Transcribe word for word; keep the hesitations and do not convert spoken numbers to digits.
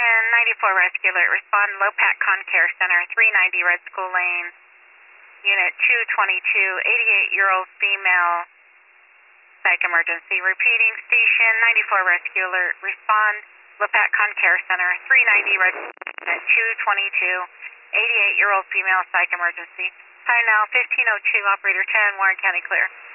Station, ninety-four Rescue Alert, respond Lopat Con Care Center, three ninety Red School Lane, Unit two twenty-two, eighty-eight-year-old female, psych emergency. Repeating, Station, ninety-four Rescue Alert, respond Lopat Con Care Center, three ninety Red Unit two twenty-two, eighty-eight-year-old female, psych emergency. Time now fifteen oh two, Operator ten, Warren County clear.